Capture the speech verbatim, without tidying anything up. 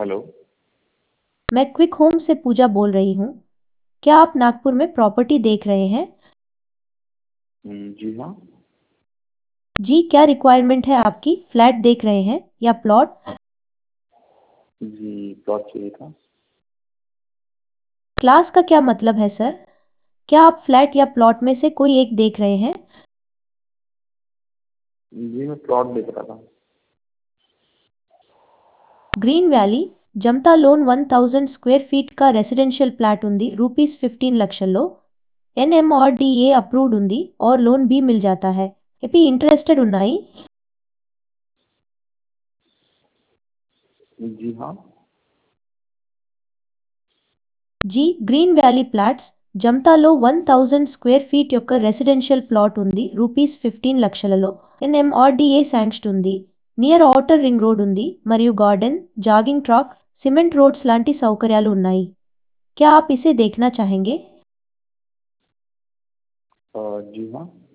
Hello. मैं quick home से पूजा बोल रही हूँ। क्या आप नागपुर में प्रॉपर्टी देख रहे हैं? हम्म, जी हाँ। जी, क्या रिक्वायरमेंट है आपकी? फ्लैट देख रहे हैं या प्लॉट? जी, प्लॉट चाहिए था। क्लास का क्या मतलब है सर? क्या आप फ्लैट या प्लॉट में से कोई एक देख रहे हैं? जी, मैं प्लॉट देख रहा था। గ్రీన్ వ్యాలీ జమతా లోన్ వన్ థౌజండ్ స్క్వేర్ ఫీట్ का रेसिडेंशियल प्लाट ఉంది रूपीस फिफ्टीन లక్షల్లో एनएमआरडीए अप्रूव्ड ఉంది और लोन भी मिल जाता है। एपी इंटरेस्टेड ఉన్నాయి? जी हाँ। జీ గ్రీన్ వ్యాలీ ప్లాట్స్ జమతాలో వన్ థౌజండ్ స్క్వేర్ ఫీట్ యొక్క రెసిడెన్షియల్ ప్లాట్ ఉంది రూపీస్ ఫిఫ్టీన్ లక్షలలో ఎన్ఎంఆర్డీఏ శాంక్షన్ ఉంది. నియర్ ఔటర్ రింగ్ రోడ్ ఉంది మరియు garden, jogging track, cement roads లాంటి సౌకర్యాలు ఉన్నాయి. क्या आप इसे देखना चाहेंगे? अ, जी हाँ।